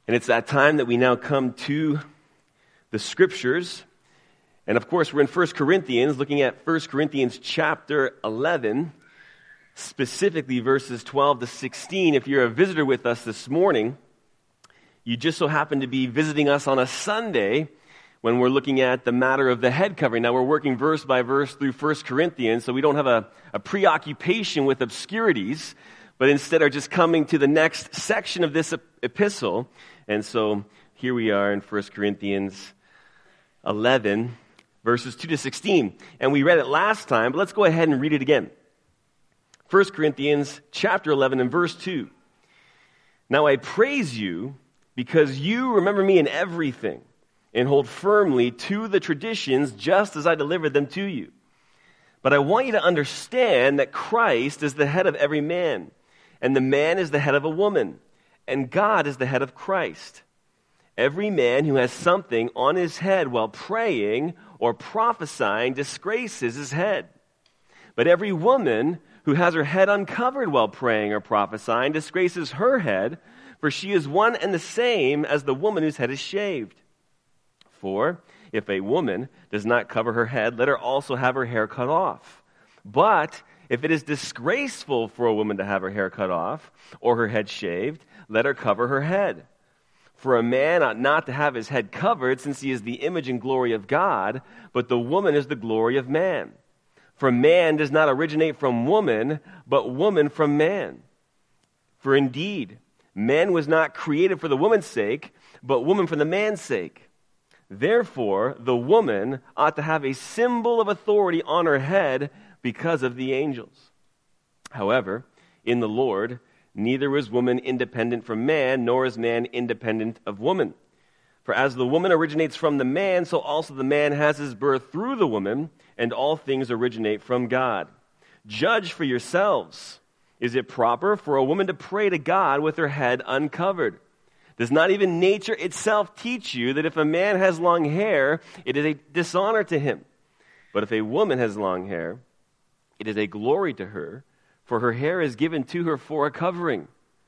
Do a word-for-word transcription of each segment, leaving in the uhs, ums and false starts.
And it's that time that we now come to the Scriptures. And of course, we're in First Corinthians, looking at First Corinthians chapter eleven, specifically verses twelve to sixteen. If you're a visitor with us this morning, you just so happen to be visiting us on a Sunday when we're looking at the matter of the head covering. Now, we're working verse by verse through First Corinthians, so we don't have a, a preoccupation with obscurities, but instead are just coming to the next section of this epistle. And so here we are in First Corinthians eleven, verses two to sixteen. And we read it last time, but let's go ahead and read it again. First Corinthians chapter eleven and verse two. Now I praise you because you remember me in everything and hold firmly to the traditions just as I delivered them to you. But I want you to understand that Christ is the head of every man, and the man is the head of a woman, and God is the head of Christ. Every man who has something on his head while praying or prophesying disgraces his head. But every woman who has her head uncovered while praying or prophesying disgraces her head, for she is one and the same as the woman whose head is shaved. For if a woman does not cover her head, let her also have her hair cut off. But if it is disgraceful for a woman to have her hair cut off or her head shaved, let her cover her head. For a man ought not to have his head covered, since he is the image and glory of God, but the woman is the glory of man. For man does not originate from woman, but woman from man. For indeed, man was not created for the woman's sake, but woman for the man's sake. Therefore, the woman ought to have a symbol of authority on her head because of the angels. However, in the Lord, neither is woman independent from man, nor is man independent of woman. For as the woman originates from the man, so also the man has his birth through the woman, and all things originate from God. Judge for yourselves. Is it proper for a woman to pray to God with her head uncovered? Does not even nature itself teach you that if a man has long hair, it is a dishonor to him? But if a woman has long hair, it is a glory to her, for her hair is given to her for a covering.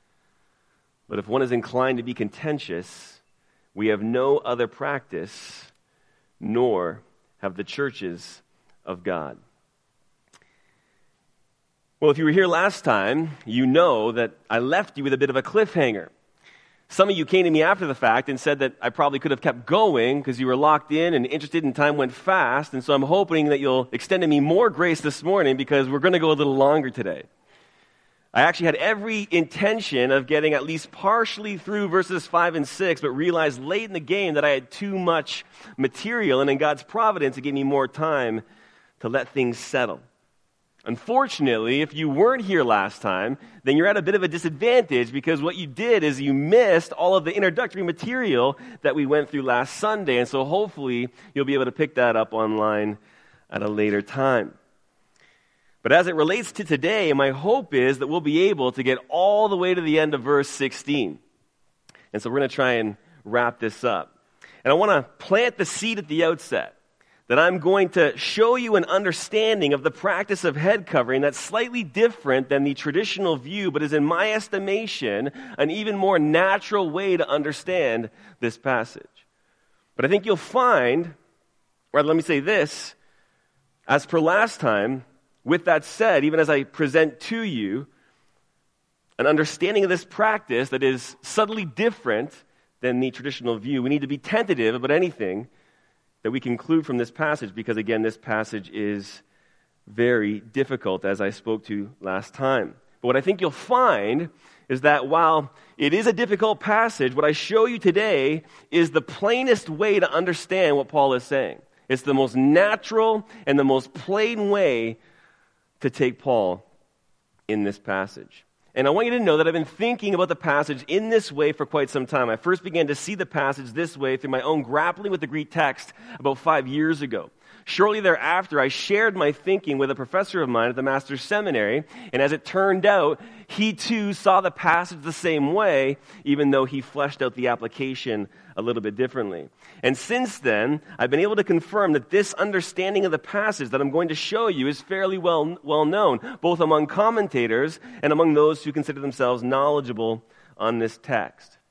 But if one is inclined to be contentious, we have no other practice, nor have the churches of God. Well, if you were here last time, you know that I left you with a bit of a cliffhanger. Some of you came to me after the fact and said that I probably could have kept going because you were locked in and interested and time went fast. And so I'm hoping that you'll extend to me more grace this morning because we're going to go a little longer today. I actually had every intention of getting at least partially through verses five and six, but realized late in the game that I had too much material, and in God's providence, it gave me more time to let things settle. Unfortunately, if you weren't here last time, then you're at a bit of a disadvantage because what you did is you missed all of the introductory material that we went through last Sunday, and so hopefully you'll be able to pick that up online at a later time. But as it relates to today, my hope is that we'll be able to get all the way to the end of verse sixteen. And so we're going to try and wrap this up. And I want to plant the seed at the outset that I'm going to show you an understanding of the practice of head covering that's slightly different than the traditional view, but is, in my estimation, an even more natural way to understand this passage. But I think you'll find, or let me say this, as per last time, with that said, even as I present to you an understanding of this practice that is subtly different than the traditional view, we need to be tentative about anything that we conclude from this passage, because again, this passage is very difficult, as I spoke to last time. But what I think you'll find is that while it is a difficult passage, what I show you today is the plainest way to understand what Paul is saying. It's the most natural and the most plain way to take Paul in this passage. And I want you to know that I've been thinking about the passage in this way for quite some time. I first began to see the passage this way through my own grappling with the Greek text about five years ago. Shortly thereafter, I shared my thinking with a professor of mine at the Master's Seminary, and as it turned out, he too saw the passage the same way, even though he fleshed out the application a little bit differently. And since then, I've been able to confirm that this understanding of the passage that I'm going to show you is fairly well, well known, both among commentators and among those who consider themselves knowledgeable on this text.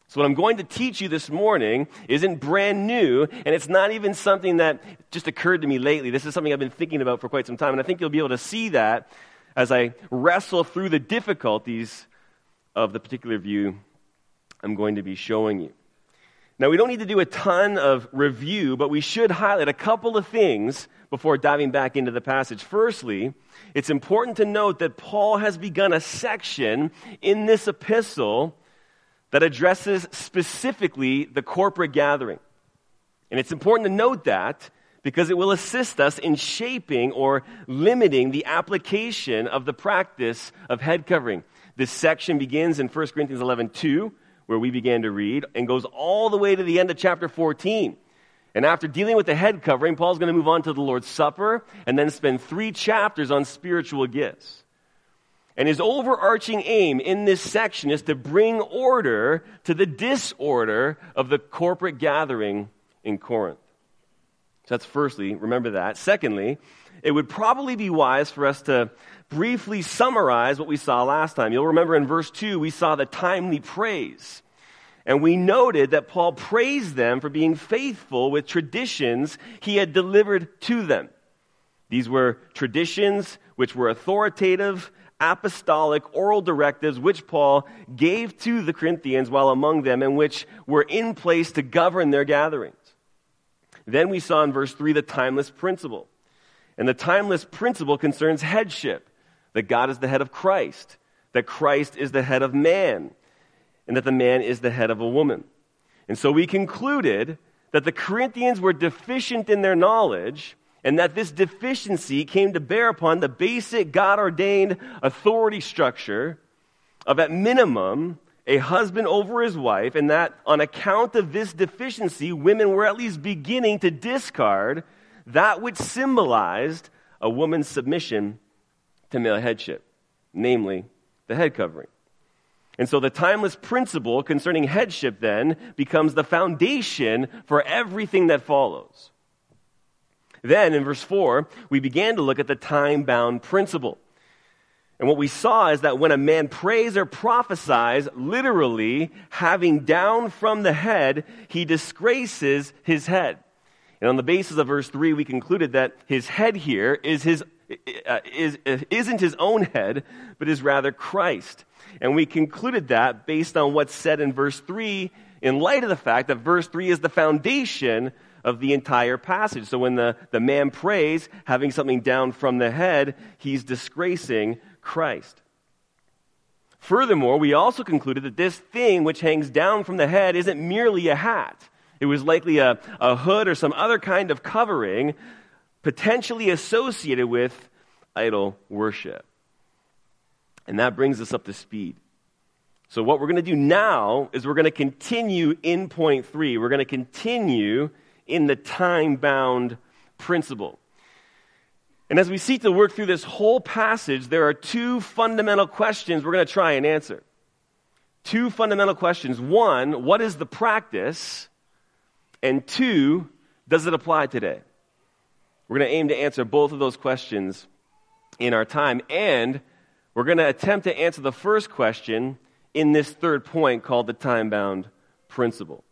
So what I'm going to teach you this morning isn't brand new, and it's not even something that just occurred to me lately. This is something I've been thinking about for quite some time, and I think you'll be able to see that as I wrestle through the difficulties of the particular view I'm going to be showing you. Now, we don't need to do a ton of review, but we should highlight a couple of things before diving back into the passage. Firstly, it's important to note that Paul has begun a section in this epistle that addresses specifically the corporate gathering. And it's important to note that because it will assist us in shaping or limiting the application of the practice of head covering. This section begins in First Corinthians eleven two, where we began to read, and goes all the way to the end of chapter fourteen. And after dealing with the head covering, Paul's going to move on to the Lord's Supper and then spend three chapters on spiritual gifts. And his overarching aim in this section is to bring order to the disorder of the corporate gathering in Corinth. So that's firstly, remember that. Secondly, it would probably be wise for us to briefly summarize what we saw last time. You'll remember in verse two, we saw the timely praise. And we noted that Paul praised them for being faithful with traditions he had delivered to them. These were traditions which were authoritative, apostolic, oral directives which Paul gave to the Corinthians while among them and which were in place to govern their gatherings. Then we saw in verse three the timeless principle. And the timeless principle concerns headship, that God is the head of Christ, that Christ is the head of man, and that the man is the head of a woman. And so we concluded that the Corinthians were deficient in their knowledge, and that this deficiency came to bear upon the basic God-ordained authority structure of, at minimum, a husband over his wife, and that on account of this deficiency, women were at least beginning to discard that which symbolized a woman's submission to male headship, namely the head covering. And so the timeless principle concerning headship then becomes the foundation for everything that follows. Then, in verse four, we began to look at the time-bound principle. And what we saw is that when a man prays or prophesies, literally having down from the head, he disgraces his head. And on the basis of verse three, we concluded that his head here is his, uh, is, uh, isn't his own head, but is rather Christ. And we concluded that based on what's said in verse three, in light of the fact that verse three is the foundation of the entire passage. So when the, the man prays, having something down from the head, he's disgracing Christ. Furthermore, we also concluded that this thing which hangs down from the head isn't merely a hat. It was likely a, a hood or some other kind of covering potentially associated with idol worship. And that brings us up to speed. So what we're going to do now is we're going to continue in point three. We're going to continue in the time-bound principle. And as we seek to work through this whole passage, there are two fundamental questions we're going to try and answer. Two fundamental questions. One, what is the practice? And two, does it apply today? We're going to aim to answer both of those questions in our time. And we're going to attempt to answer the first question in this third point called the time-bound principle.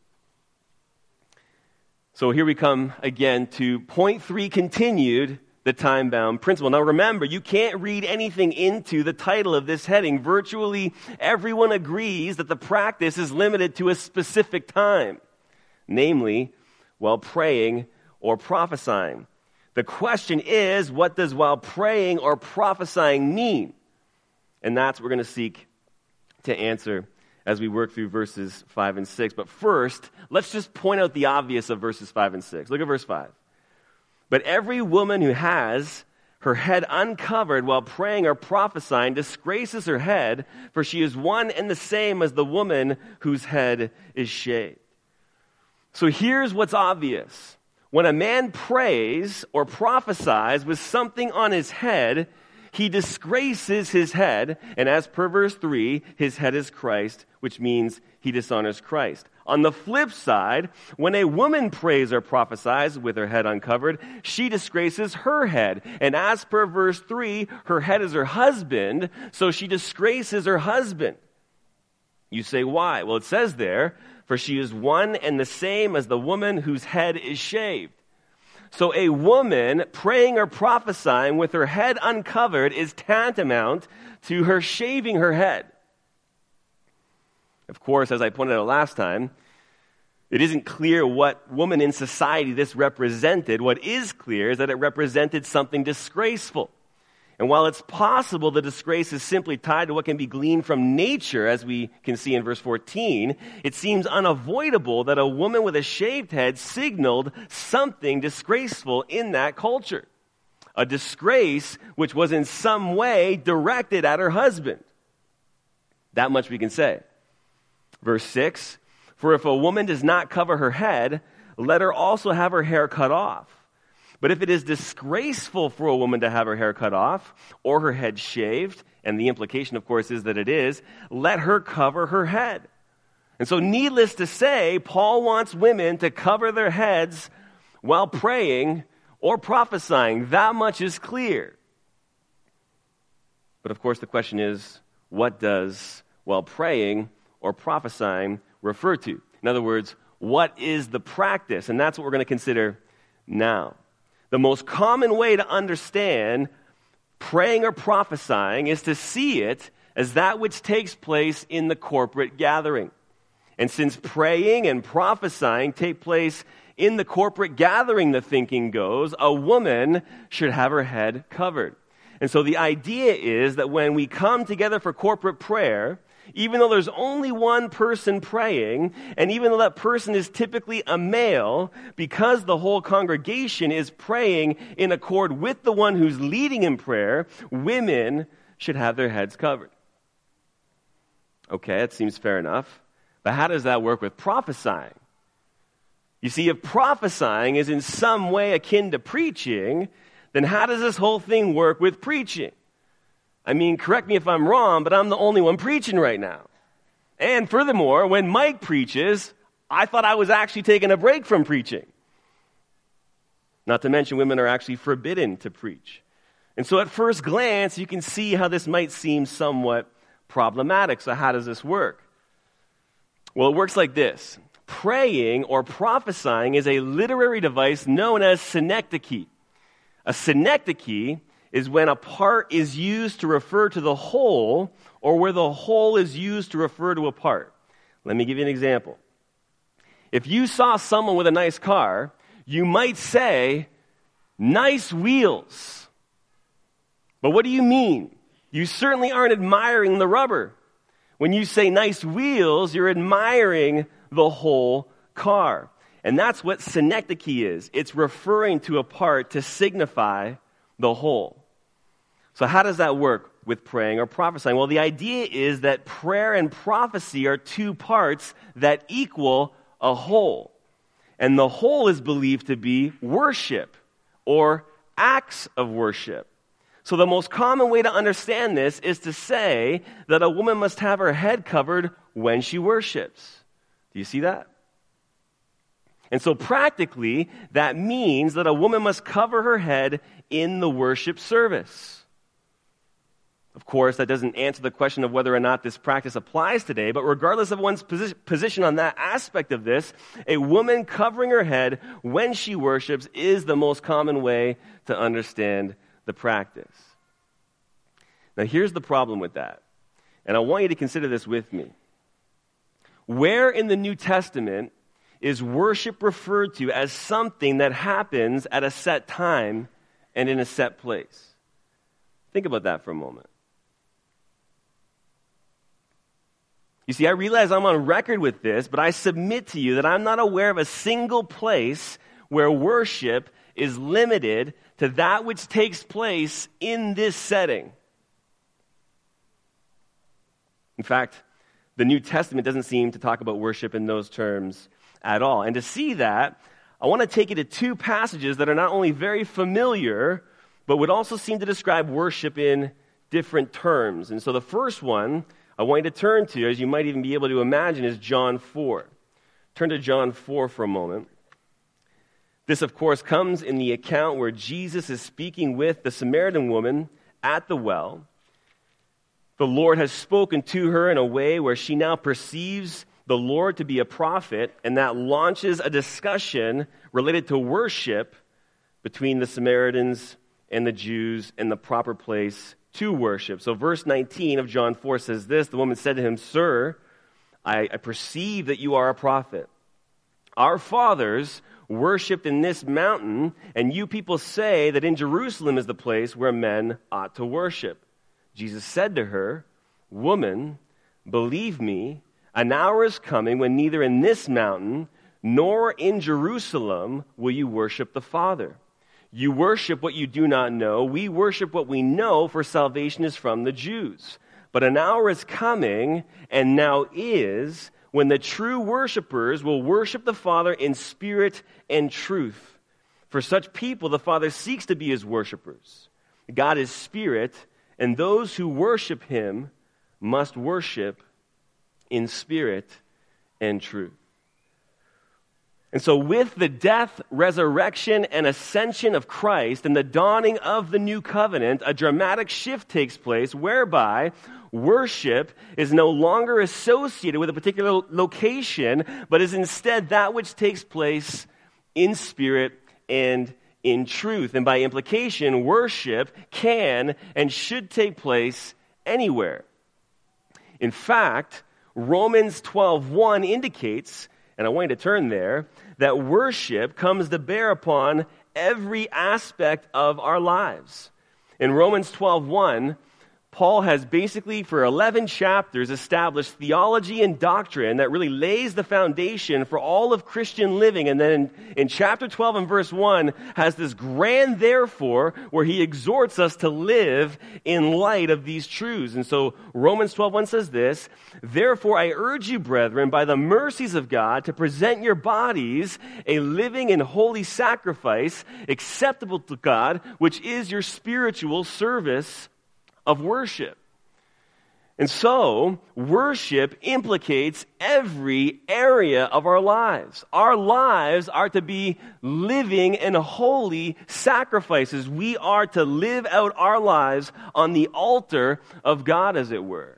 So here we come again to point three continued, the time-bound principle. Now remember, you can't read anything into the title of this heading. Virtually everyone agrees that the practice is limited to a specific time, namely while praying or prophesying. The question is, what does while praying or prophesying mean? And that's what we're going to seek to answer as we work through verses five and six. But first, let's just point out the obvious of verses five and six. Look at verse five. But every woman who has her head uncovered while praying or prophesying disgraces her head, for she is one and the same as the woman whose head is shaved. So here's what's obvious. When a man prays or prophesies with something on his head, he disgraces his head, and as per verse three, his head is Christ, which means he dishonors Christ. On the flip side, when a woman prays or prophesies with her head uncovered, she disgraces her head. And as per verse three, her head is her husband, so she disgraces her husband. You say, why? Well, it says there, for she is one and the same as the woman whose head is shaved. So a woman praying or prophesying with her head uncovered is tantamount to her shaving her head. Of course, as I pointed out last time, it isn't clear what woman in society this represented. What is clear is that it represented something disgraceful. And while it's possible the disgrace is simply tied to what can be gleaned from nature, as we can see in verse fourteen, it seems unavoidable that a woman with a shaved head signaled something disgraceful in that culture. A disgrace which was in some way directed at her husband. That much we can say. Verse six, for if a woman does not cover her head, let her also have her hair cut off. But if it is disgraceful for a woman to have her hair cut off or her head shaved, and the implication, of course, is that it is, let her cover her head. And so needless to say, Paul wants women to cover their heads while praying or prophesying. That much is clear. But of course, the question is, what does while praying or prophesying refer to? In other words, what is the practice? And that's what we're going to consider now. The most common way to understand praying or prophesying is to see it as that which takes place in the corporate gathering. And since praying and prophesying take place in the corporate gathering, the thinking goes, a woman should have her head covered. And so the idea is that when we come together for corporate prayer, even though there's only one person praying, and even though that person is typically a male, because the whole congregation is praying in accord with the one who's leading in prayer, women should have their heads covered. Okay, that seems fair enough. But how does that work with prophesying? You see, if prophesying is in some way akin to preaching, then how does this whole thing work with preaching? I mean, correct me if I'm wrong, but I'm the only one preaching right now. And furthermore, when Mike preaches, I thought I was actually taking a break from preaching. Not to mention, women are actually forbidden to preach. And so at first glance, you can see how this might seem somewhat problematic. So how does this work? Well, it works like this. Praying or prophesying is a literary device known as synecdoche. A synecdoche is when a part is used to refer to the whole, or where the whole is used to refer to a part. Let me give you an example. If you saw someone with a nice car, you might say, nice wheels. But what do you mean? You certainly aren't admiring the rubber. When you say nice wheels, you're admiring the whole car. And that's what synecdoche is. It's referring to a part to signify the whole. So how does that work with praying or prophesying? Well, the idea is that prayer and prophecy are two parts that equal a whole. And the whole is believed to be worship or acts of worship. So the most common way to understand this is to say that a woman must have her head covered when she worships. Do you see that? And so practically, that means that a woman must cover her head in the worship service. Of course, that doesn't answer the question of whether or not this practice applies today, but regardless of one's posi- position on that aspect of this, a woman covering her head when she worships is the most common way to understand the practice. Now, here's the problem with that, and I want you to consider this with me. Where in the New Testament is worship referred to as something that happens at a set time and in a set place? Think about that for a moment. You see, I realize I'm on record with this, but I submit to you that I'm not aware of a single place where worship is limited to that which takes place in this setting. In fact, the New Testament doesn't seem to talk about worship in those terms at all. And to see that, I want to take you to two passages that are not only very familiar, but would also seem to describe worship in different terms. And so the first one I want you to turn to, as you might even be able to imagine, is John four. Turn to John four for a moment. This, of course, comes in the account where Jesus is speaking with the Samaritan woman at the well. the Lord has spoken to her in a way where she now perceives the Lord to be a prophet, and that launches a discussion related to worship between the Samaritans and the Jews and the proper place to worship. So verse nineteen of John four says this, the woman said to him, Sir, I, I perceive that you are a prophet. Our fathers worshipped in this mountain, and you people say that in Jerusalem is the place where men ought to worship. Jesus said to her, Woman, believe me, an hour is coming when neither in this mountain nor in Jerusalem will you worship the Father. You worship what you do not know. We worship what we know, for salvation is from the Jews. But an hour is coming, and now is, when the true worshipers will worship the Father in spirit and truth. For such people, the Father seeks to be his worshipers. God is spirit, and those who worship him must worship in spirit and truth. And so with the death, resurrection, and ascension of Christ and the dawning of the new covenant, a dramatic shift takes place whereby worship is no longer associated with a particular location, but is instead that which takes place in spirit and in truth. And by implication, worship can and should take place anywhere. In fact, Romans twelve one indicates, and I want you to turn there, that worship comes to bear upon every aspect of our lives. In Romans twelve one, Paul has basically, for eleven chapters, established theology and doctrine that really lays the foundation for all of Christian living. And then in, in chapter twelve and verse one, has this grand therefore, where he exhorts us to live in light of these truths. And so Romans twelve one says this, Therefore I urge you, brethren, by the mercies of God, to present your bodies a living and holy sacrifice, acceptable to God, which is your spiritual service of worship. And so, worship implicates every area of our lives. Our lives are to be living and holy sacrifices. We are to live out our lives on the altar of God, as it were.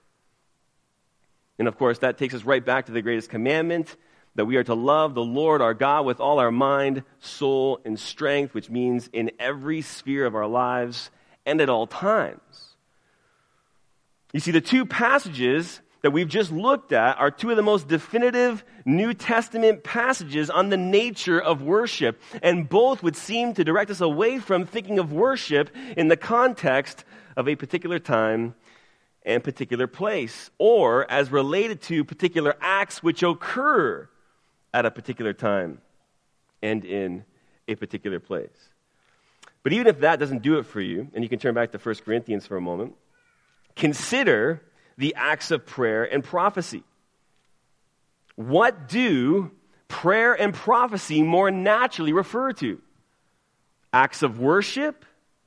And of course, that takes us right back to the greatest commandment, that we are to love the Lord our God with all our mind, soul, and strength, which means in every sphere of our lives and at all times. You see, the two passages that we've just looked at are two of the most definitive New Testament passages on the nature of worship, and both would seem to direct us away from thinking of worship in the context of a particular time and particular place, or as related to particular acts which occur at a particular time and in a particular place. But even if that doesn't do it for you, and you can turn back to First Corinthians for a moment, consider the acts of prayer and prophecy. What do prayer and prophecy more naturally refer to? Acts of worship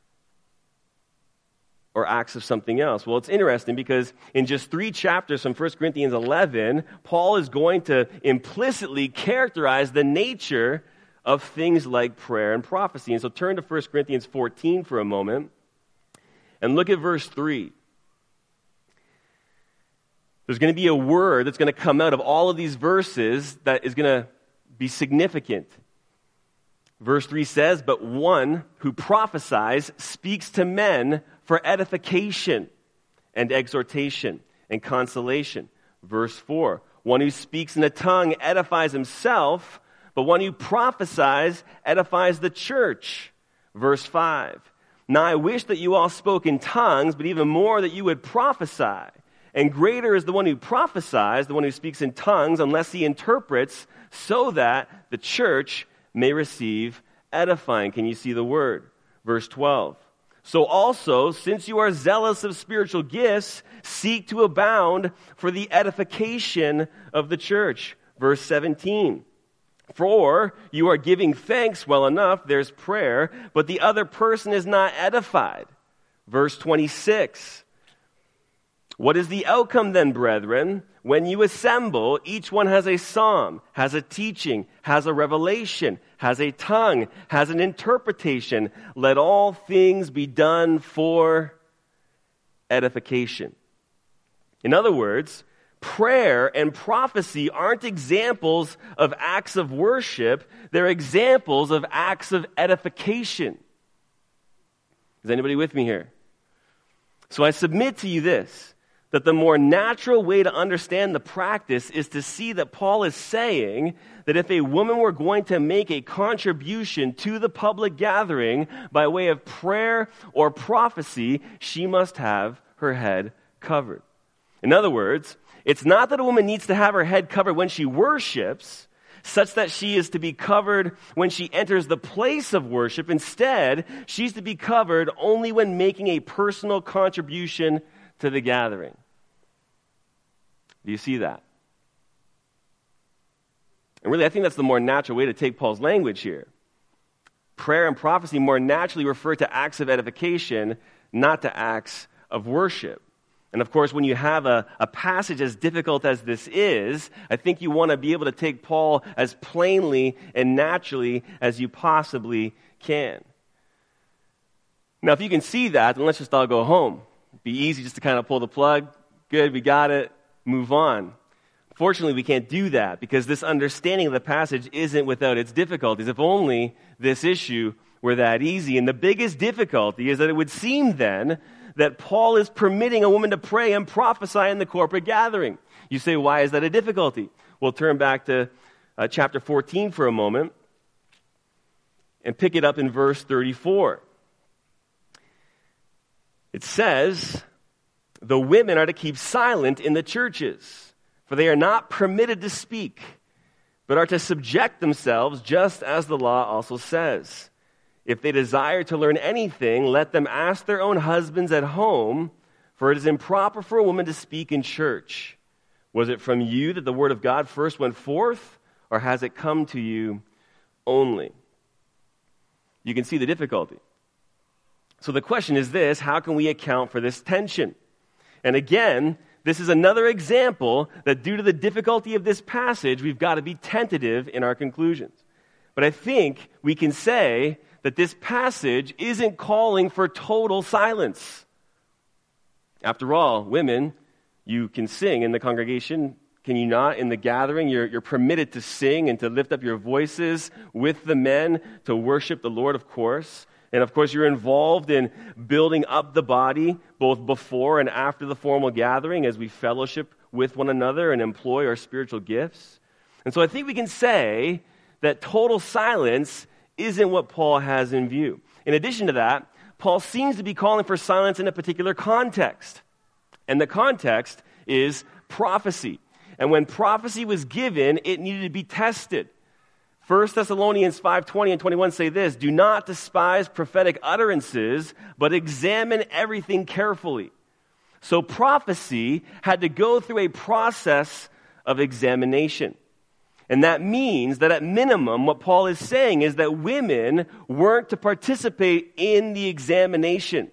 or acts of something else? Well, it's interesting because in just three chapters from First Corinthians eleven, Paul is going to implicitly characterize the nature of things like prayer and prophecy. And so turn to First Corinthians fourteen for a moment and look at verse three. There's going to be a word that's going to come out of all of these verses that is going to be significant. Verse three says, But one who prophesies speaks to men for edification and exhortation and consolation. Verse four, One who speaks in a tongue edifies himself, but one who prophesies edifies the church. Verse five, Now I wish that you all spoke in tongues, but even more that you would prophesy. And greater is the one who prophesies, the one who speaks in tongues, unless he interprets, so that the church may receive edifying. Can you see the word? Verse twelve. So also, since you are zealous of spiritual gifts, seek to abound for the edification of the church. Verse seventeen. For you are giving thanks well enough, there's prayer, but the other person is not edified. Verse twenty-six. What is the outcome then, brethren? When you assemble, each one has a psalm, has a teaching, has a revelation, has a tongue, has an interpretation. Let all things be done for edification. In other words, prayer and prophecy aren't examples of acts of worship, they're examples of acts of edification. Is anybody with me here? So I submit to you this, that the more natural way to understand the practice is to see that Paul is saying that if a woman were going to make a contribution to the public gathering by way of prayer or prophecy, she must have her head covered. In other words, it's not that a woman needs to have her head covered when she worships, such that she is to be covered when she enters the place of worship. Instead, she's to be covered only when making a personal contribution to the gathering. Do you see that? And really, I think that's the more natural way to take Paul's language here. Prayer and prophecy more naturally refer to acts of edification, not to acts of worship. And of course, when you have a, a passage as difficult as this is, I think you want to be able to take Paul as plainly and naturally as you possibly can. Now, if you can see that, then let's just all go home. It'd be easy just to kind of pull the plug. Good, we got it. Move on. Fortunately, we can't do that because this understanding of the passage isn't without its difficulties. If only this issue were that easy. And the biggest difficulty is that it would seem then that Paul is permitting a woman to pray and prophesy in the corporate gathering. You say, why is that a difficulty? We'll turn back to uh, chapter fourteen for a moment and pick it up in verse thirty-four. It says, the women are to keep silent in the churches, for they are not permitted to speak, but are to subject themselves, just as the law also says. If they desire to learn anything, let them ask their own husbands at home, for it is improper for a woman to speak in church. Was it from you that the word of God first went forth, or has it come to you only? You can see the difficulty. So the question is this: how can we account for this tension? And again, this is another example that due to the difficulty of this passage, we've got to be tentative in our conclusions. But I think we can say that this passage isn't calling for total silence. After all, women, you can sing in the congregation, can you not? In the gathering, you're, you're permitted to sing and to lift up your voices with the men to worship the Lord, of course. And of course, you're involved in building up the body, both before and after the formal gathering, as we fellowship with one another and employ our spiritual gifts. And so I think we can say that total silence isn't what Paul has in view. In addition to that, Paul seems to be calling for silence in a particular context. And the context is prophecy. And when prophecy was given, it needed to be tested. First Thessalonians five twenty and twenty-one say this: do not despise prophetic utterances, but examine everything carefully. So prophecy had to go through a process of examination. And that means that at minimum, what Paul is saying is that women weren't to participate in the examination.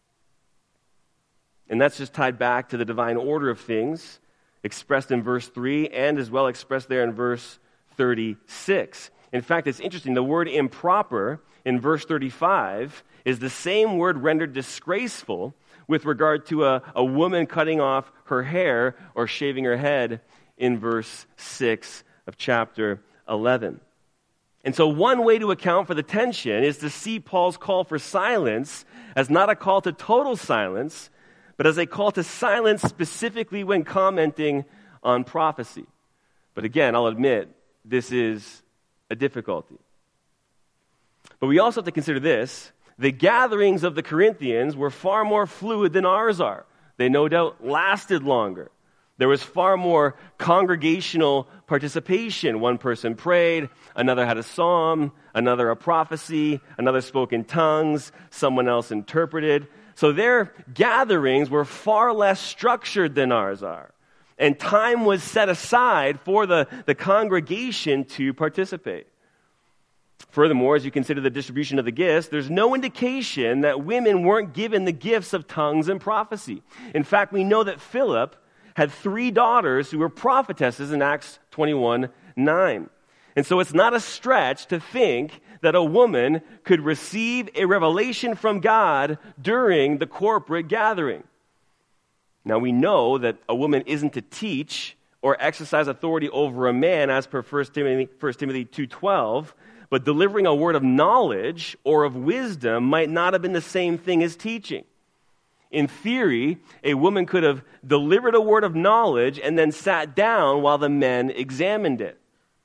And that's just tied back to the divine order of things, expressed in verse three and as well expressed there in verse thirty-six. In fact, it's interesting. The word improper in verse thirty-five is the same word rendered disgraceful with regard to a, a woman cutting off her hair or shaving her head in verse six of chapter eleven. And so one way to account for the tension is to see Paul's call for silence as not a call to total silence, but as a call to silence specifically when commenting on prophecy. But again, I'll admit, this is a difficulty. But we also have to consider this: the gatherings of the Corinthians were far more fluid than ours are. They no doubt lasted longer. There was far more congregational participation. One person prayed, another had a psalm, another a prophecy, another spoke in tongues, someone else interpreted. So their gatherings were far less structured than ours are. And time was set aside for the, the congregation to participate. Furthermore, as you consider the distribution of the gifts, there's no indication that women weren't given the gifts of tongues and prophecy. In fact, we know that Philip had three daughters who were prophetesses in Acts twenty-one nine. And so it's not a stretch to think that a woman could receive a revelation from God during the corporate gathering. Now we know that a woman isn't to teach or exercise authority over a man as per First Timothy, First Timothy two twelve, but delivering a word of knowledge or of wisdom might not have been the same thing as teaching. In theory, a woman could have delivered a word of knowledge and then sat down while the men examined it.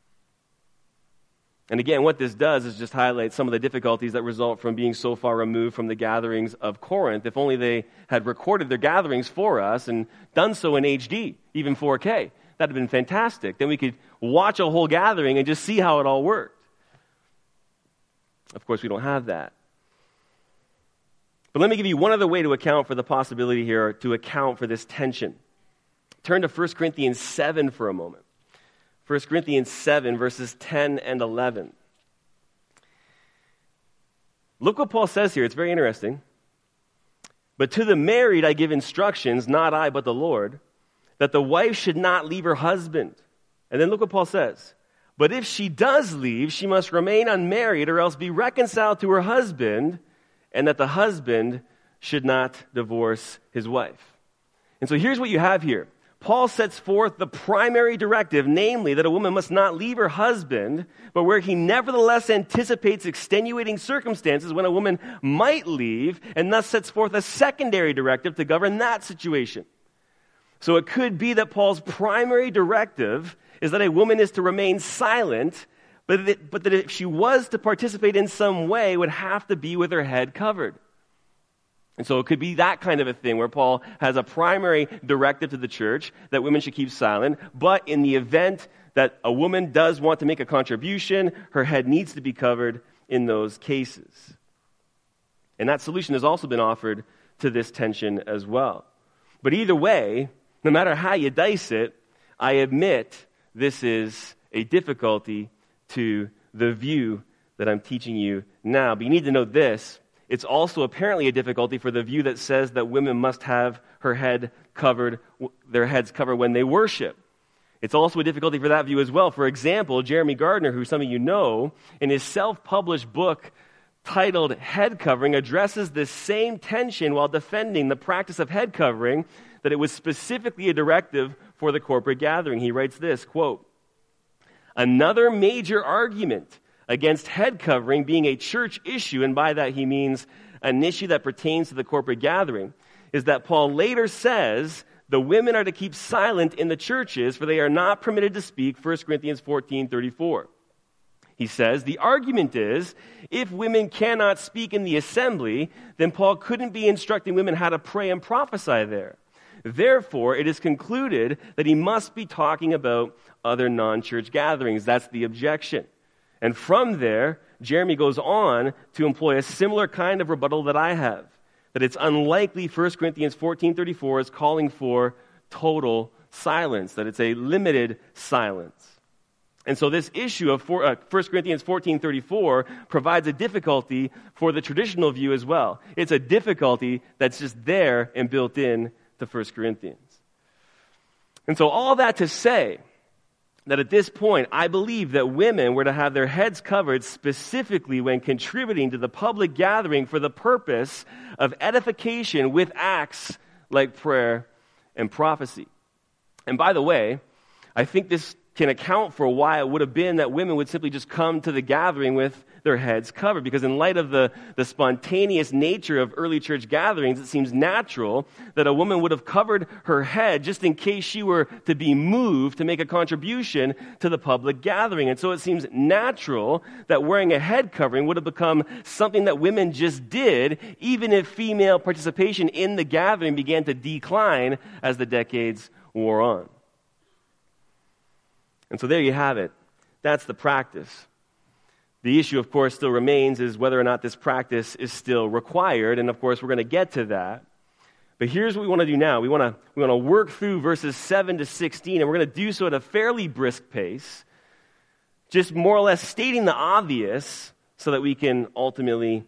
And again, what this does is just highlight some of the difficulties that result from being so far removed from the gatherings of Corinth. If only they had recorded their gatherings for us and done so in H D, even four K. That would have been fantastic. Then we could watch a whole gathering and just see how it all worked. Of course, we don't have that. But let me give you one other way to account for the possibility here, to account for this tension. Turn to First Corinthians seven for a moment. First Corinthians seven, verses ten and eleven. Look what Paul says here. It's very interesting. But to the married I give instructions, not I, but the Lord, that the wife should not leave her husband. And then look what Paul says. But if she does leave, she must remain unmarried or else be reconciled to her husband, and that the husband should not divorce his wife. And so here's what you have here. Paul sets forth the primary directive, namely that a woman must not leave her husband, but where he nevertheless anticipates extenuating circumstances when a woman might leave, and thus sets forth a secondary directive to govern that situation. So it could be that Paul's primary directive is that a woman is to remain silent, but that, but that if she was to participate in some way, would have to be with her head covered. And so it could be that kind of a thing where Paul has a primary directive to the church that women should keep silent, but in the event that a woman does want to make a contribution, her head needs to be covered in those cases. And that solution has also been offered to this tension as well. But either way, no matter how you dice it, I admit this is a difficulty to the view that I'm teaching you now. But you need to know this. It's also apparently a difficulty for the view that says that women must have her head covered, their heads covered when they worship. It's also a difficulty for that view as well. For example, Jeremy Gardner, who some of you know, in his self-published book titled Head Covering, addresses this same tension while defending the practice of head covering, that it was specifically a directive for the corporate gathering. He writes this, quote, "Another major argument against head covering being a church issue," and by that he means an issue that pertains to the corporate gathering, "is that Paul later says the women are to keep silent in the churches, for they are not permitted to speak," First Corinthians fourteen thirty-four. He says, the argument is, if women cannot speak in the assembly, then Paul couldn't be instructing women how to pray and prophesy there. Therefore, it is concluded that he must be talking about other non-church gatherings. That's the objection. And from there, Jeremy goes on to employ a similar kind of rebuttal that I have, that it's unlikely First Corinthians fourteen thirty-four is calling for total silence, that it's a limited silence. And so this issue of four, uh, First Corinthians fourteen thirty-four provides a difficulty for the traditional view as well. It's a difficulty that's just there and built in to First Corinthians. And so all that to say that at this point, I believe that women were to have their heads covered specifically when contributing to the public gathering for the purpose of edification with acts like prayer and prophecy. And by the way, I think this can account for why it would have been that women would simply just come to the gathering with their heads covered. Because in light of the, the spontaneous nature of early church gatherings, it seems natural that a woman would have covered her head just in case she were to be moved to make a contribution to the public gathering. And so it seems natural that wearing a head covering would have become something that women just did, even if female participation in the gathering began to decline as the decades wore on. And so there you have it. That's the practice. The issue, of course, still remains is whether or not this practice is still required. And, of course, we're going to get to that. But here's what we want to do now. We want to we want to work through verses seven to sixteen, and we're going to do so at a fairly brisk pace, just more or less stating the obvious so that we can ultimately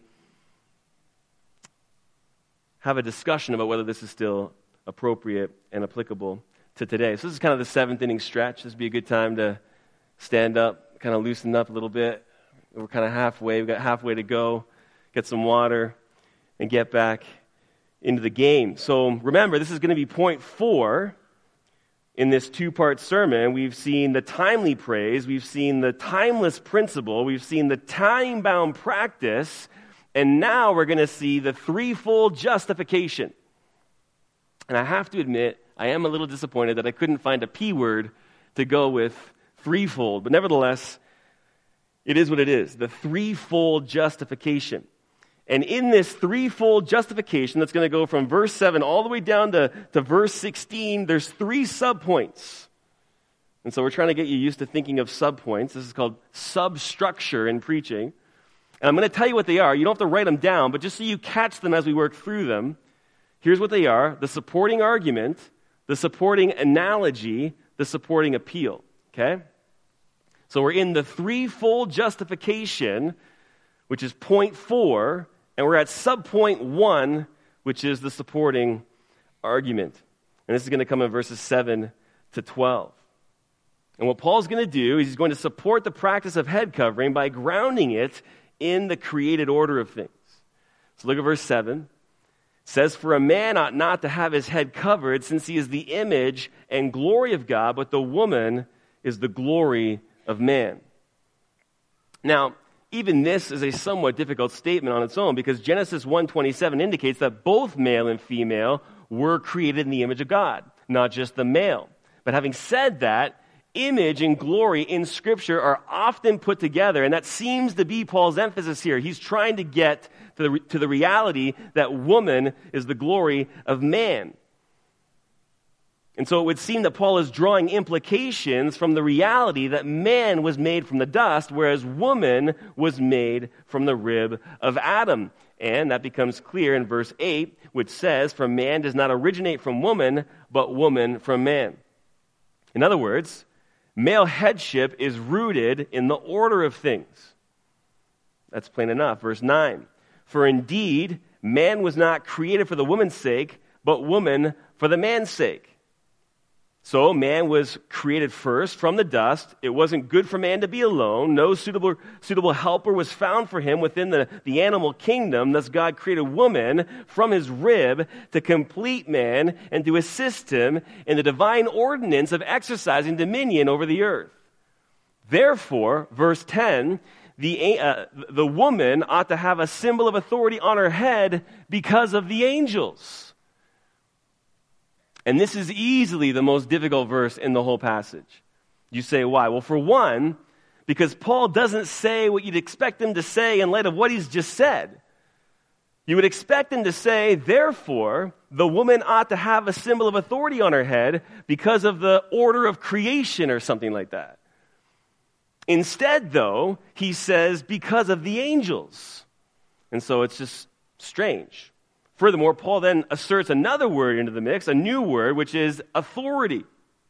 have a discussion about whether this is still appropriate and applicable to today. So this is kind of the seventh inning stretch. This would be a good time to stand up, kind of loosen up a little bit. We're kind of halfway. We've got halfway to go. Get some water and get back into the game. So remember, this is going to be point four in this two-part sermon. We've seen the timely praise, we've seen the timeless principle, we've seen the time-bound practice, and now we're going to see the threefold justification. And I have to admit, I am a little disappointed that I couldn't find a P word to go with threefold. But nevertheless, it is what it is, the threefold justification. And in this threefold justification that's going to go from verse seven all the way down to, to verse sixteen, there's three subpoints. And so we're trying to get you used to thinking of subpoints. This is called substructure in preaching. And I'm going to tell you what they are. You don't have to write them down, but just so you catch them as we work through them, here's what they are: the supporting argument, the supporting analogy, the supporting appeal. Okay? So we're in the threefold justification, which is point four, and we're at subpoint one, which is the supporting argument. And this is going to come in verses seven to twelve. And what Paul's going to do is he's going to support the practice of head covering by grounding it in the created order of things. So look at verse seven. It says, "For a man ought not to have his head covered, since he is the image and glory of God, but the woman is the glory of man." Now, even this is a somewhat difficult statement on its own, because Genesis one twenty-seven indicates that both male and female were created in the image of God, not just the male. But having said that, image and glory in Scripture are often put together, and that seems to be Paul's emphasis here. He's trying to get to the, to the reality that woman is the glory of man. And so it would seem that Paul is drawing implications from the reality that man was made from the dust, whereas woman was made from the rib of Adam. And that becomes clear in verse eight, which says, "For man does not originate from woman, but woman from man." In other words, male headship is rooted in the order of things. That's plain enough. Verse nine, "For indeed, man was not created for the woman's sake, but woman for the man's sake." So man was created first from the dust. It wasn't good for man to be alone. No suitable, suitable helper was found for him within the, the animal kingdom. Thus God created woman from his rib to complete man and to assist him in the divine ordinance of exercising dominion over the earth. Therefore, verse ten, the, uh, the woman ought to have a symbol of authority on her head because of the angels. And this is easily the most difficult verse in the whole passage. You say, why? Well, for one, because Paul doesn't say what you'd expect him to say in light of what he's just said. You would expect him to say, therefore, the woman ought to have a symbol of authority on her head because of the order of creation or something like that. Instead, though, he says, because of the angels. And so it's just strange. Furthermore, Paul then asserts another word into the mix, a new word, which is authority.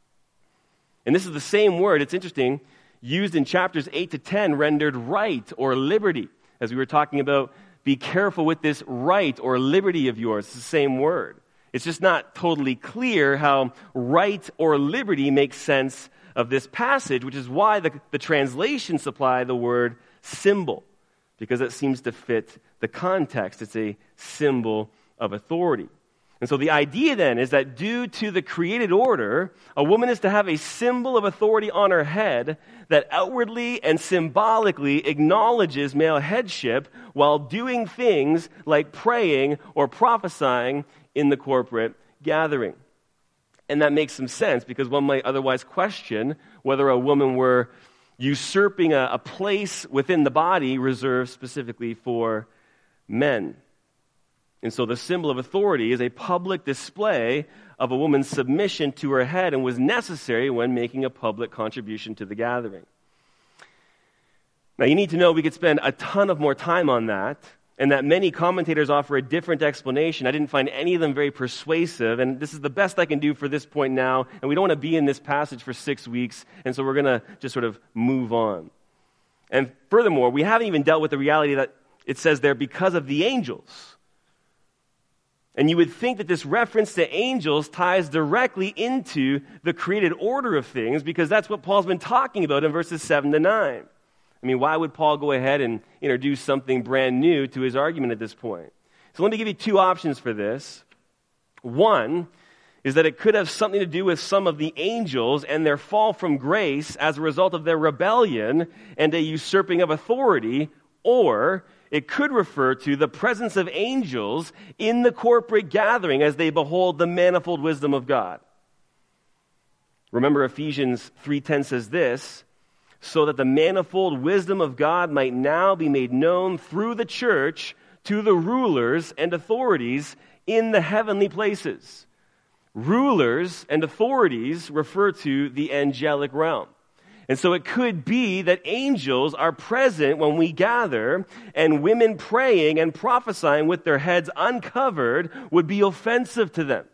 And this is the same word, it's interesting, used in chapters eight to ten, rendered right or liberty. As we were talking about, be careful with this right or liberty of yours. It's the same word. It's just not totally clear how right or liberty makes sense of this passage, which is why the, the translations supply the word symbol, because it seems to fit the context. It's a symbol of authority. And so the idea then is that due to the created order, a woman is to have a symbol of authority on her head that outwardly and symbolically acknowledges male headship while doing things like praying or prophesying in the corporate gathering. And that makes some sense, because one might otherwise question whether a woman were usurping a, a place within the body reserved specifically for men. And so the symbol of authority is a public display of a woman's submission to her head and was necessary when making a public contribution to the gathering. Now, you need to know we could spend a ton of more time on that, and that many commentators offer a different explanation. I didn't find any of them very persuasive, and this is the best I can do for this point now, and we don't want to be in this passage for six weeks, and so we're going to just sort of move on. And furthermore, we haven't even dealt with the reality that it says there, because of the angels. And you would think that this reference to angels ties directly into the created order of things, because that's what Paul's been talking about in verses seven to nine. I mean, why would Paul go ahead and introduce something brand new to his argument at this point? So let me give you two options for this. One is that it could have something to do with some of the angels and their fall from grace as a result of their rebellion and a usurping of authority, or it could refer to the presence of angels in the corporate gathering as they behold the manifold wisdom of God. Remember, Ephesians three ten says this, so that the manifold wisdom of God might now be made known through the church to the rulers and authorities in the heavenly places. Rulers and authorities refer to the angelic realm. And so it could be that angels are present when we gather, and women praying and prophesying with their heads uncovered would be offensive to them,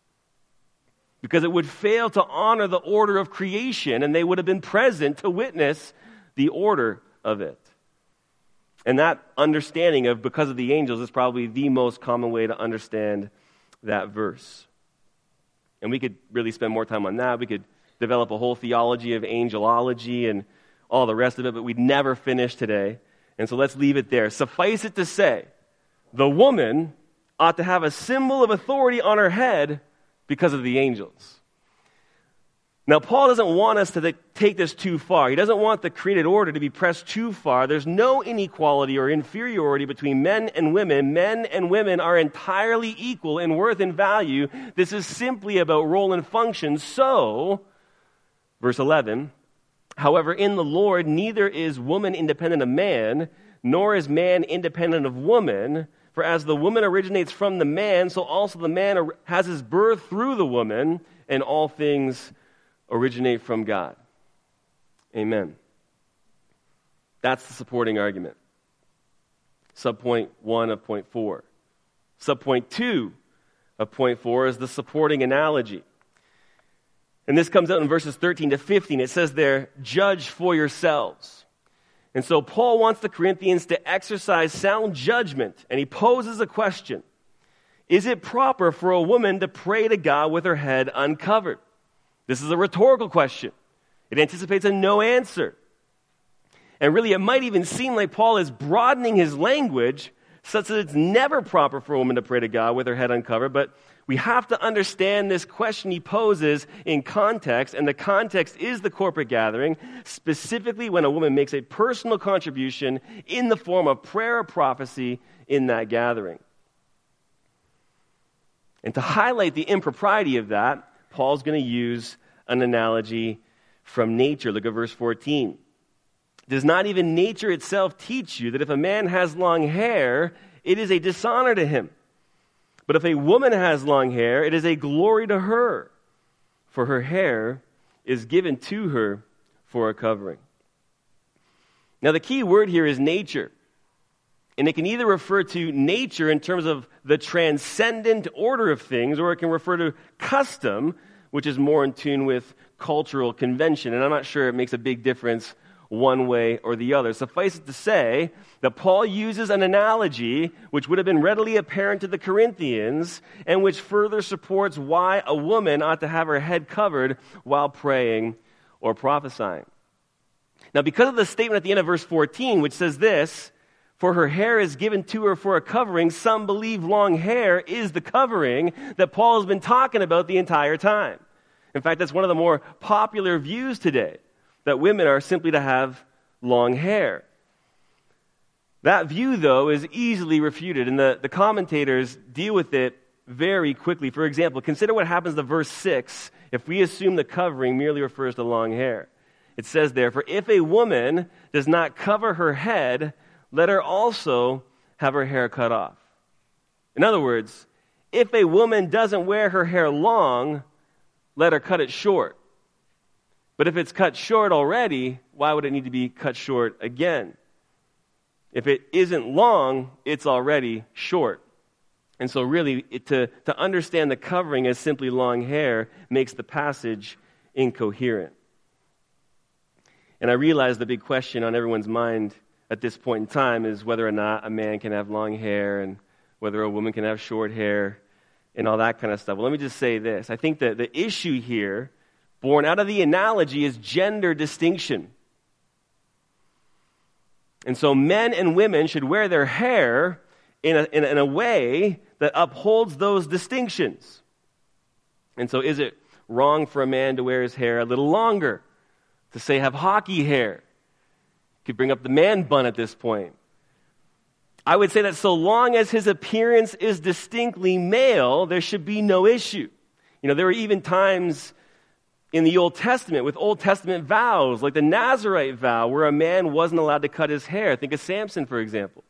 because it would fail to honor the order of creation, and they would have been present to witness the order of it. And that understanding of because of the angels is probably the most common way to understand that verse. And we could really spend more time on that. We could develop a whole theology of angelology and all the rest of it, but we'd never finish today. And so let's leave it there. Suffice it to say, the woman ought to have a symbol of authority on her head because of the angels. Now, Paul doesn't want us to take this too far. He doesn't want the created order to be pressed too far. There's no inequality or inferiority between men and women. Men and women are entirely equal in worth and value. This is simply about role and function. So, verse eleven, however, in the Lord, neither is woman independent of man, nor is man independent of woman. For as the woman originates from the man, so also the man has his birth through the woman, and all things originate from God. Amen. That's the supporting argument. Subpoint one of point four. Subpoint two of point four is the supporting analogy. And this comes out in verses thirteen to fifteen. It says there, judge for yourselves. And so Paul wants the Corinthians to exercise sound judgment, and he poses a question. Is it proper for a woman to pray to God with her head uncovered? This is a rhetorical question. It anticipates a no answer. And really, it might even seem like Paul is broadening his language such that it's never proper for a woman to pray to God with her head uncovered, but we have to understand this question he poses in context, and the context is the corporate gathering, specifically when a woman makes a personal contribution in the form of prayer or prophecy in that gathering. And to highlight the impropriety of that, Paul's going to use an analogy from nature. Look at verse fourteen. Does not even nature itself teach you that if a man has long hair, it is a dishonor to him? But if a woman has long hair, it is a glory to her, for her hair is given to her for a covering. Now, the key word here is nature. And it can either refer to nature in terms of the transcendent order of things, or it can refer to custom, which is more in tune with cultural convention. And I'm not sure it makes a big difference one way or the other. Suffice it to say that Paul uses an analogy which would have been readily apparent to the Corinthians, and which further supports why a woman ought to have her head covered while praying or prophesying. Now, because of the statement at the end of verse fourteen, which says this, for her hair is given to her for a covering, some believe long hair is the covering that Paul has been talking about the entire time. In fact, that's one of the more popular views today, that women are simply to have long hair. That view, though, is easily refuted, and the, the commentators deal with it very quickly. For example, consider what happens to verse six if we assume the covering merely refers to long hair. It says there, for if a woman does not cover her head, let her also have her hair cut off. In other words, if a woman doesn't wear her hair long, let her cut it short. But if it's cut short already, why would it need to be cut short again? If it isn't long, it's already short. And so really, it, to, to understand the covering as simply long hair makes the passage incoherent. And I realize the big question on everyone's mind at this point in time is whether or not a man can have long hair and whether a woman can have short hair and all that kind of stuff. Well, let me just say this. I think that the issue here, born out of the analogy, is gender distinction. And so men and women should wear their hair in a, in, a, in a way that upholds those distinctions. And so is it wrong for a man to wear his hair a little longer? To say have hockey hair? Could bring up the man bun at this point. I would say that so long as his appearance is distinctly male, there should be no issue. You know, there were even times in the Old Testament with Old Testament vows, like the Nazirite vow, where a man wasn't allowed to cut his hair. Think of Samson, for example.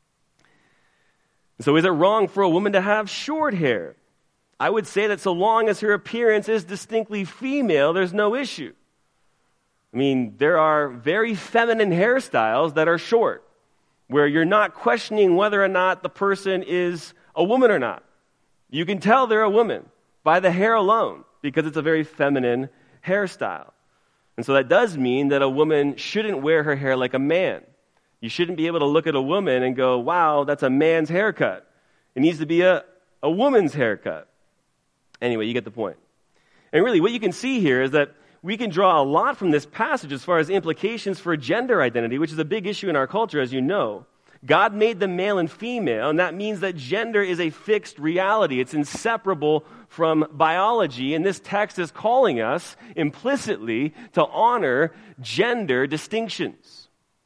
So is it wrong for a woman to have short hair? I would say that so long as her appearance is distinctly female, there's no issue. I mean, there are very feminine hairstyles that are short, where you're not questioning whether or not the person is a woman or not. You can tell they're a woman by the hair alone, because it's a very feminine hairstyle. And so that does mean that a woman shouldn't wear her hair like a man. You shouldn't be able to look at a woman and go, wow, that's a man's haircut. It needs to be a, a woman's haircut. Anyway, you get the point. And really, what you can see here is that we can draw a lot from this passage as far as implications for gender identity, which is a big issue in our culture, as you know. God made them male and female, and that means that gender is a fixed reality. It's inseparable from biology, and this text is calling us implicitly to honor gender distinctions.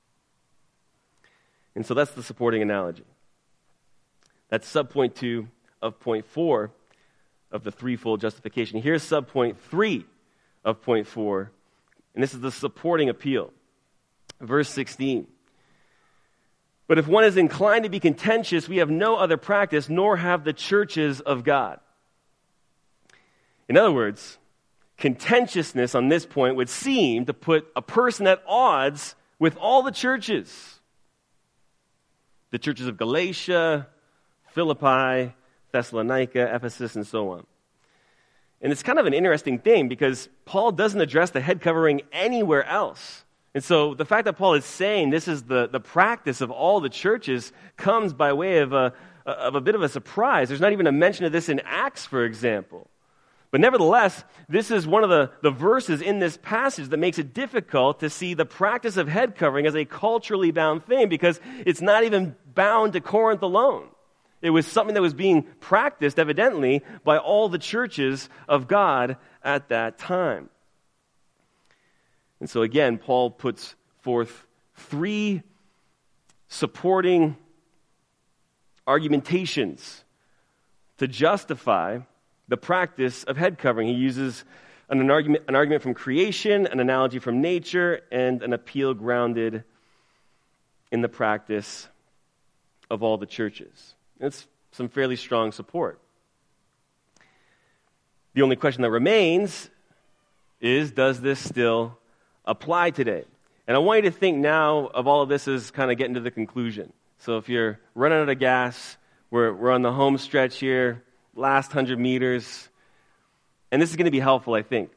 And so that's the supporting analogy. That's subpoint two of point four of the threefold justification. Here's subpoint three of point four, and this is the supporting appeal. Verse sixteen. But if one is inclined to be contentious, we have no other practice, nor have the churches of God. In other words, contentiousness on this point would seem to put a person at odds with all the churches. The churches of Galatia, Philippi, Thessalonica, Ephesus, and so on. And it's kind of an interesting thing because Paul doesn't address the head covering anywhere else. And so the fact that Paul is saying this is the, the practice of all the churches comes by way of a, of a bit of a surprise. There's not even a mention of this in Acts, for example. But nevertheless, this is one of the, the verses in this passage that makes it difficult to see the practice of head covering as a culturally bound thing because it's not even bound to Corinth alone. It was something that was being practiced, evidently, by all the churches of God at that time. And so again, Paul puts forth three supporting argumentations to justify the practice of head covering. He uses an, an, argument, an argument from creation, an analogy from nature, and an appeal grounded in the practice of all the churches. It's some fairly strong support. The only question that remains is, does this still apply today? And I want you to think now of all of this as kind of getting to the conclusion. So if you're running out of gas, we're, we're on the home stretch here, last one hundred meters, and this is going to be helpful, I think.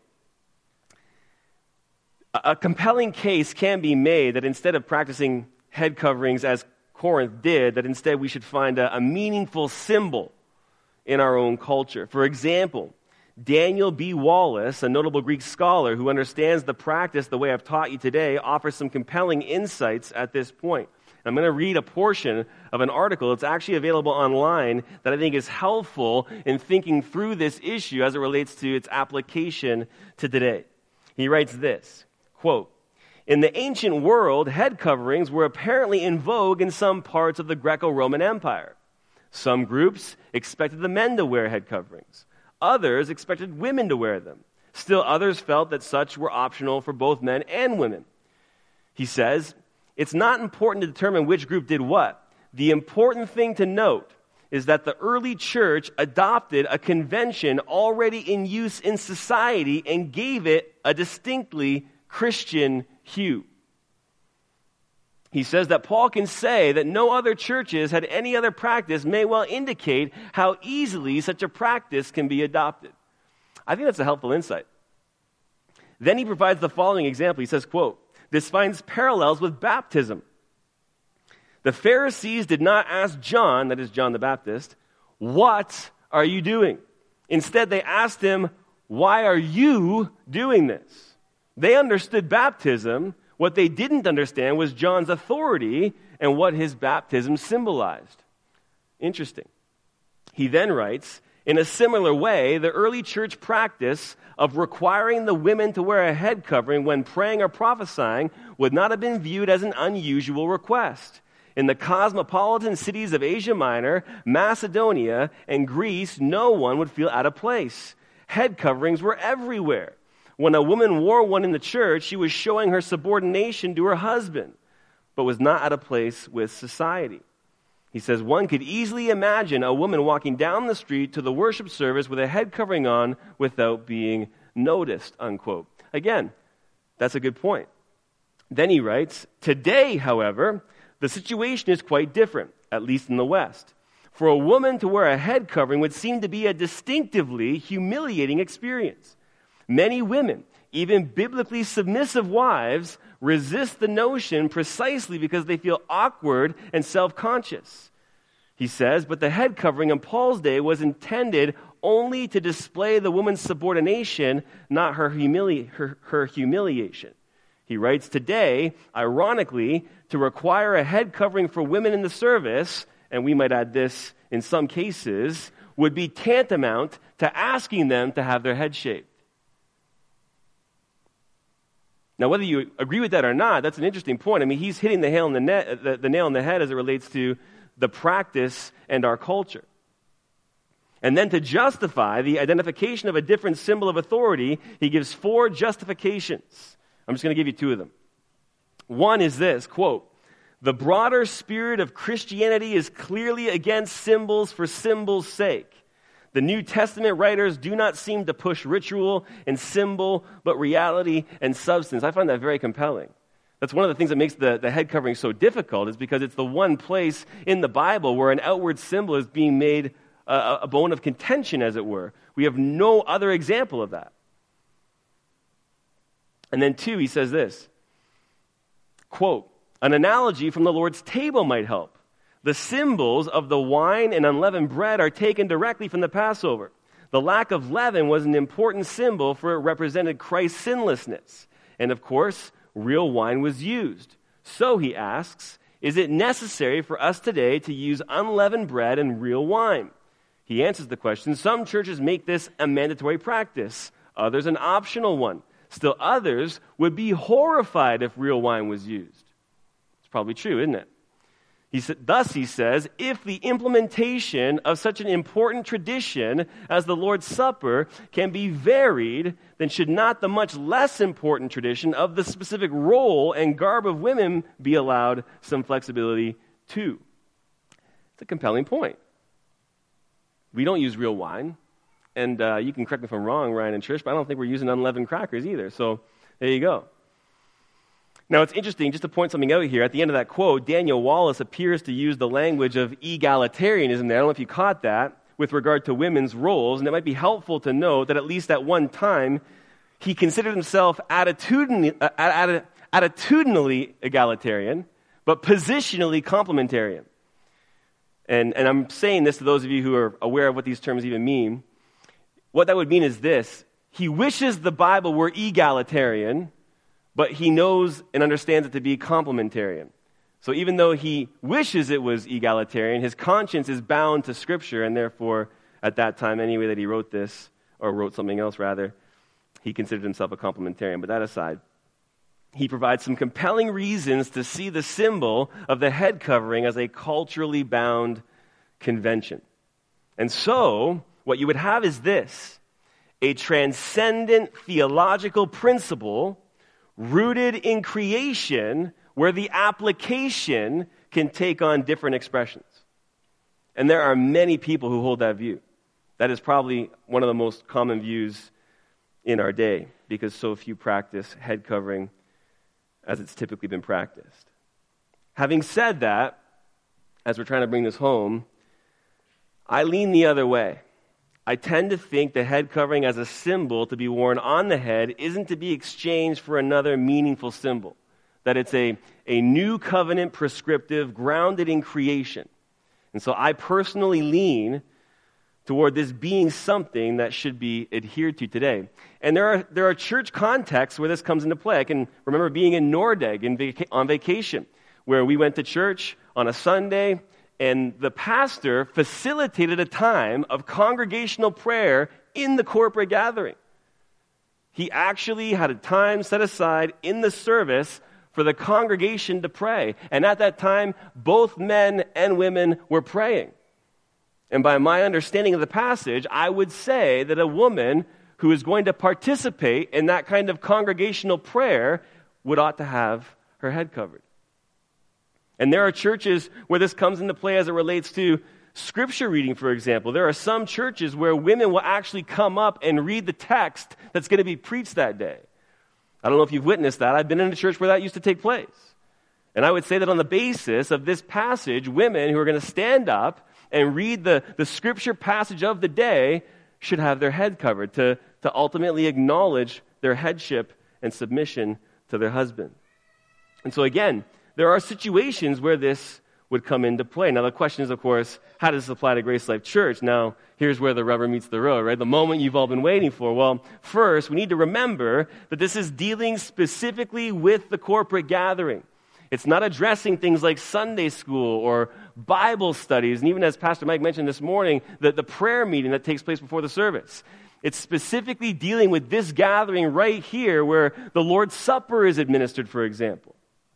A, a compelling case can be made that instead of practicing head coverings as Corinth did, that instead we should find a, a meaningful symbol in our own culture. For example, Daniel B. Wallace, a notable Greek scholar who understands the practice the way I've taught you today, offers some compelling insights at this point. I'm going to read a portion of an article that's actually available online that I think is helpful in thinking through this issue as it relates to its application to today. He writes this, quote, "In the ancient world, head coverings were apparently in vogue in some parts of the Greco-Roman Empire. Some groups expected the men to wear head coverings. Others expected women to wear them. Still others felt that such were optional for both men and women." He says, "It's not important to determine which group did what. The important thing to note is that the early church adopted a convention already in use in society and gave it a distinctly Christian hue." He says that Paul can say that no other churches had any other practice may well indicate how easily such a practice can be adopted. I think that's a helpful insight. Then he provides the following example. He says, quote, "This finds parallels with baptism. The Pharisees did not ask John," that is John the Baptist, "what are you doing?" Instead, they asked him, "Why are you doing this?" They understood baptism. What they didn't understand was John's authority and what his baptism symbolized. Interesting. He then writes, in a similar way, the early church practice of requiring the women to wear a head covering when praying or prophesying would not have been viewed as an unusual request. In the cosmopolitan cities of Asia Minor, Macedonia, and Greece, no one would feel out of place. Head coverings were everywhere. When a woman wore one in the church, she was showing her subordination to her husband, but was not out of place with society. He says, one could easily imagine a woman walking down the street to the worship service with a head covering on without being noticed, unquote. Again, that's a good point. Then he writes, today, however, the situation is quite different, at least in the West. For a woman to wear a head covering would seem to be a distinctively humiliating experience. Many women, even biblically submissive wives, resist the notion precisely because they feel awkward and self-conscious. He says, but the head covering in Paul's day was intended only to display the woman's subordination, not her, humili- her, her humiliation. He writes, today, ironically, to require a head covering for women in the service, and we might add this in some cases, would be tantamount to asking them to have their head shaved. Now, whether you agree with that or not, that's an interesting point. I mean, he's hitting the nail on the, net, the, the nail on the head as it relates to the practice and our culture. And then to justify the identification of a different symbol of authority, he gives four justifications. I'm just going to give you two of them. One is this, quote, the broader spirit of Christianity is clearly against symbols for symbols' sake. The New Testament writers do not seem to push ritual and symbol, but reality and substance. I find that very compelling. That's one of the things that makes the, the head covering so difficult, is because it's the one place in the Bible where an outward symbol is being made a, a bone of contention, as it were. We have no other example of that. And then two, he says this, quote, an analogy from the Lord's table might help. The symbols of the wine and unleavened bread are taken directly from the Passover. The lack of leaven was an important symbol, for it represented Christ's sinlessness. And of course, real wine was used. So, he asks, is it necessary for us today to use unleavened bread and real wine? He answers the question, some churches make this a mandatory practice, others an optional one. Still others would be horrified if real wine was used. It's probably true, isn't it? He sa- thus, he says, if the implementation of such an important tradition as the Lord's Supper can be varied, then should not the much less important tradition of the specific role and garb of women be allowed some flexibility too? It's a compelling point. We don't use real wine, and uh, you can correct me if I'm wrong, Ryan and Trish, but I don't think we're using unleavened crackers either, so there you go. Now, it's interesting, just to point something out here, at the end of that quote, Daniel Wallace appears to use the language of egalitarianism there. I don't know if you caught that, with regard to women's roles, and it might be helpful to note that at least at one time, he considered himself attitudinally, uh, atti- attitudinally egalitarian, but positionally complementarian. And, and I'm saying this to those of you who are aware of what these terms even mean. What that would mean is this: he wishes the Bible were egalitarian, but he knows and understands it to be complementarian. So even though he wishes it was egalitarian, his conscience is bound to Scripture, and therefore, at that time anyway that he wrote this, or wrote something else rather, he considered himself a complementarian. But that aside, he provides some compelling reasons to see the symbol of the head covering as a culturally bound convention. And so, what you would have is this: a transcendent theological principle rooted in creation, where the application can take on different expressions. And there are many people who hold that view. That is probably one of the most common views in our day, because so few practice head covering as it's typically been practiced. Having said that, as we're trying to bring this home, I lean the other way. I tend to think the head covering as a symbol to be worn on the head isn't to be exchanged for another meaningful symbol. That it's a, a new covenant prescriptive grounded in creation. And so I personally lean toward this being something that should be adhered to today. And there are there are church contexts where this comes into play. I can remember being in Nordegg in vaca- on vacation, where we went to church on a Sunday, and the pastor facilitated a time of congregational prayer in the corporate gathering. He actually had a time set aside in the service for the congregation to pray. And at that time, both men and women were praying. And by my understanding of the passage, I would say that a woman who is going to participate in that kind of congregational prayer would ought to have her head covered. And there are churches where this comes into play as it relates to Scripture reading, for example. There are some churches where women will actually come up and read the text that's going to be preached that day. I don't know if you've witnessed that. I've been in a church where that used to take place. And I would say that on the basis of this passage, women who are going to stand up and read the, the Scripture passage of the day should have their head covered to, to ultimately acknowledge their headship and submission to their husband. And so again, there are situations where this would come into play. Now the question is, of course, how does this apply to Grace Life Church? Now, here's where the rubber meets the road, right? The moment you've all been waiting for. Well, first, we need to remember that this is dealing specifically with the corporate gathering. It's not addressing things like Sunday school or Bible studies, and even as Pastor Mike mentioned this morning, the, the prayer meeting that takes place before the service. It's specifically dealing with this gathering right here where the Lord's Supper is administered, for example.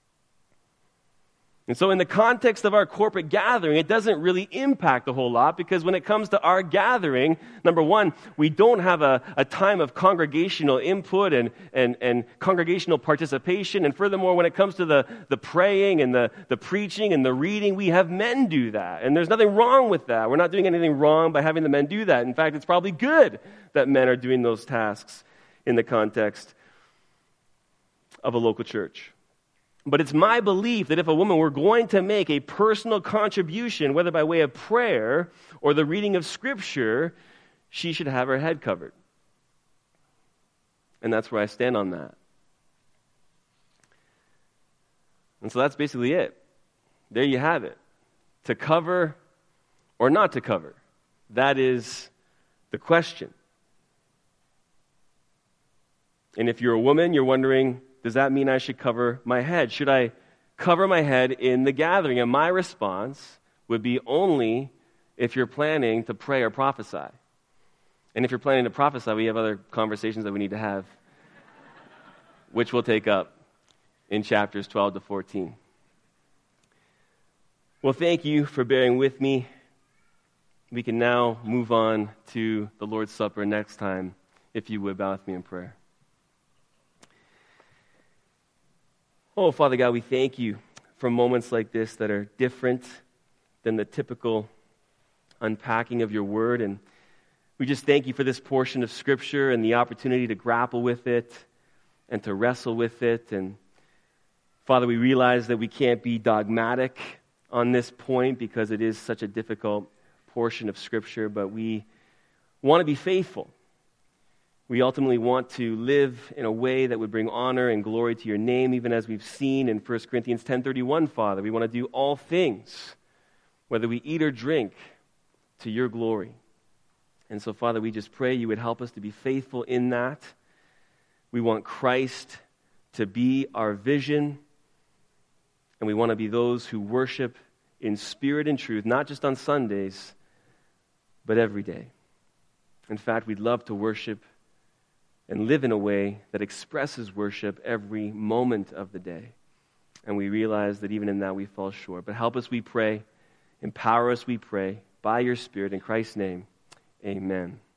And so in the context of our corporate gathering, it doesn't really impact a whole lot because when it comes to our gathering, number one, we don't have a, a time of congregational input and, and, and congregational participation. And furthermore, when it comes to the, the praying and the, the preaching and the reading, we have men do that. And there's nothing wrong with that. We're not doing anything wrong by having the men do that. In fact, it's probably good that men are doing those tasks in the context of a local church. But it's my belief that if a woman were going to make a personal contribution, whether by way of prayer or the reading of Scripture, she should have her head covered. And that's where I stand on that. And so that's basically it. There you have it. To cover or not to cover. That is the question. And if you're a woman, you're wondering, does that mean I should cover my head? Should I cover my head in the gathering? And my response would be only if you're planning to pray or prophesy. And if you're planning to prophesy, we have other conversations that we need to have, which we'll take up in chapters twelve to fourteen. Well, thank you for bearing with me. We can now move on to the Lord's Supper next time, if you would bow with me in prayer. Oh, Father God, we thank you for moments like this that are different than the typical unpacking of your word. And we just thank you for this portion of Scripture and the opportunity to grapple with it and to wrestle with it. And Father, we realize that we can't be dogmatic on this point because it is such a difficult portion of Scripture, but we want to be faithful. We ultimately want to live in a way that would bring honor and glory to your name, even as we've seen in First Corinthians ten thirty-one, Father. We want to do all things, whether we eat or drink, to your glory. And so, Father, we just pray you would help us to be faithful in that. We want Christ to be our vision, and we want to be those who worship in spirit and truth, not just on Sundays, but every day. In fact, we'd love to worship and live in a way that expresses worship every moment of the day. And we realize that even in that we fall short. But help us, we pray. Empower us, we pray. By your Spirit, in Christ's name, amen.